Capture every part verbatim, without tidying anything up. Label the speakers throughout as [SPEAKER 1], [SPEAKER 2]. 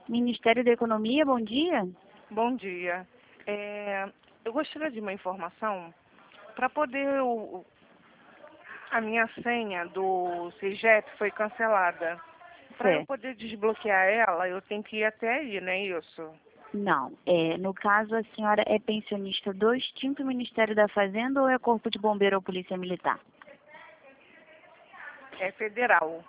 [SPEAKER 1] Ministério da Economia, bom dia.
[SPEAKER 2] Bom dia. É, eu gostaria de uma informação para poder... O, a minha senha do CEGEP foi cancelada. Para eu
[SPEAKER 1] Certo.
[SPEAKER 2] poder desbloquear ela, eu tenho que ir até aí, não é isso?
[SPEAKER 1] Não, é, no caso a senhora é pensionista do extinto Ministério da Fazenda ou é Corpo de Bombeiro ou Polícia Militar?
[SPEAKER 2] É federal.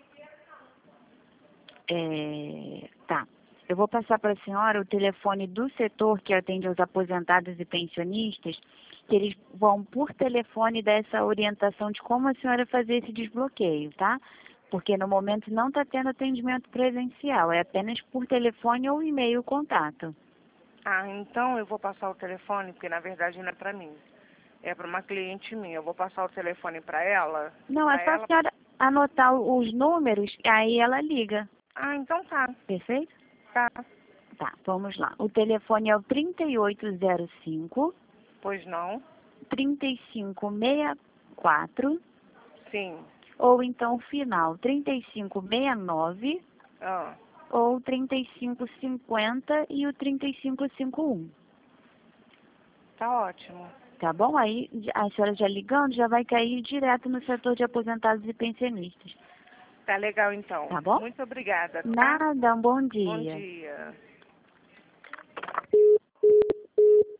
[SPEAKER 1] É, tá. Eu vou passar para a senhora o telefone do setor que atende aos aposentados e pensionistas, que eles vão por telefone dar essa orientação de como a senhora fazer esse desbloqueio, tá? Porque no momento não está tendo atendimento presencial, é apenas por telefone ou e-mail contato.
[SPEAKER 2] Ah, então eu vou passar o telefone, porque na verdade não é para mim. É para uma cliente minha. Eu vou passar o telefone para ela.
[SPEAKER 1] Não, é
[SPEAKER 2] Para
[SPEAKER 1] só a
[SPEAKER 2] ela.
[SPEAKER 1] senhora anotar os números, aí ela liga.
[SPEAKER 2] Ah, então tá.
[SPEAKER 1] Perfeito?
[SPEAKER 2] Tá.
[SPEAKER 1] Tá, vamos lá. O telefone é o trinta e oito zero cinco,
[SPEAKER 2] Pois não?
[SPEAKER 1] trinta e cinco sessenta e quatro,
[SPEAKER 2] Sim.
[SPEAKER 1] ou então o final trinta e cinco sessenta e nove,
[SPEAKER 2] Ah,
[SPEAKER 1] ou trinta e cinco cinquenta e o trinta e cinco cinquenta e um.
[SPEAKER 2] tá ótimo.
[SPEAKER 1] Tá bom? Aí a senhora já ligando, já vai cair direto no setor de aposentados e pensionistas.
[SPEAKER 2] Tá legal então.
[SPEAKER 1] Tá bom?
[SPEAKER 2] Muito obrigada, tá?
[SPEAKER 1] Nada, um bom
[SPEAKER 2] Bom
[SPEAKER 1] dia.
[SPEAKER 2] dia.